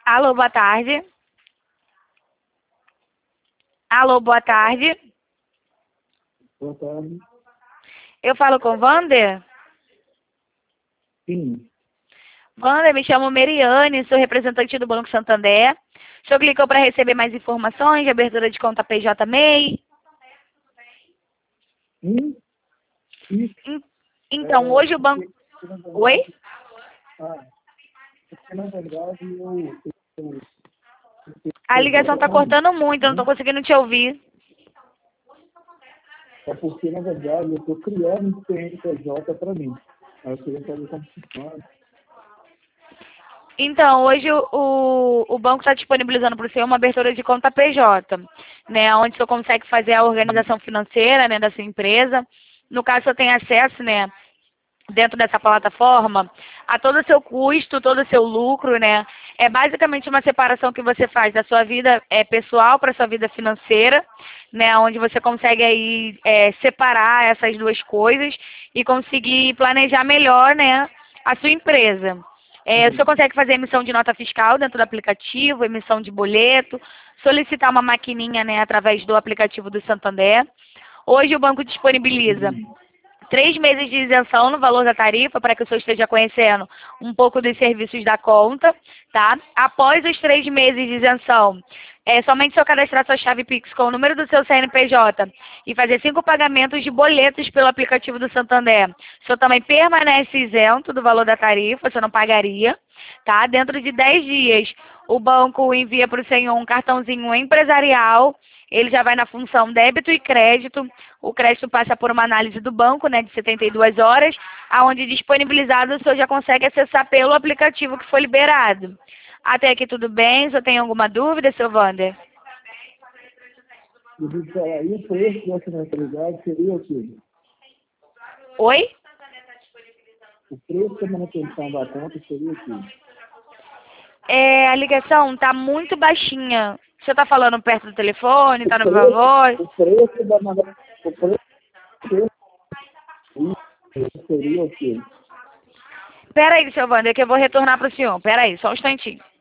Alô, boa tarde. Alô, boa tarde. Boa tarde. Eu falo com Wander? Sim. Wander, me chamo Meriane, sou representante do Banco Santander. O senhor clicou para receber mais informações de abertura de conta PJ MEI? Isso. Então, hoje o banco... Oi? Porque, na verdade, A ligação está cortando muito, eu não estou conseguindo te ouvir. é porque, na verdade, eu estou criando um CNPJ para mim. Aí eu queria saber como funciona. Então, hoje o banco está disponibilizando para o senhor uma abertura de conta PJ, né, onde o senhor consegue fazer a organização financeira, né, da sua empresa. No caso, o senhor tem acesso, né, dentro dessa plataforma, a todo o seu custo, todo o seu lucro, né? É basicamente uma separação que você faz da sua vida pessoal para a sua vida financeira, né? Onde você consegue aí separar essas duas coisas e conseguir planejar melhor, né, a sua empresa. O senhor consegue fazer emissão de nota fiscal dentro do aplicativo, emissão de boleto, solicitar uma maquininha, né, através do aplicativo do Santander. Hoje o banco disponibiliza 3 meses de isenção no valor da tarifa, para que o senhor esteja conhecendo um pouco dos serviços da conta, tá? Após os 3 meses de isenção, é somente se eu cadastrar sua chave Pix com o número do seu CNPJ e fazer 5 pagamentos de boletos pelo aplicativo do Santander, o senhor também permanece isento do valor da tarifa, o senhor não pagaria, tá? Dentro de 10 dias, o banco envia para o senhor um cartãozinho empresarial. Ele já vai na função débito e crédito. O crédito passa por uma análise do banco, né, de 72 horas, aonde disponibilizado o senhor já consegue acessar pelo aplicativo que foi liberado. Até aqui tudo bem? O senhor tem alguma dúvida, seu Wander? Eu vou falar, e o preço dessa mensalidade seria o quê? Oi? O preço da manutenção da conta seria o quê? A ligação está muito baixinha. O senhor está falando perto do telefone? Está no viva voz? O preço da manutenção seria o quê? Pera aí, seu Wander, que eu vou retornar para o senhor. Pera aí, só um instantinho.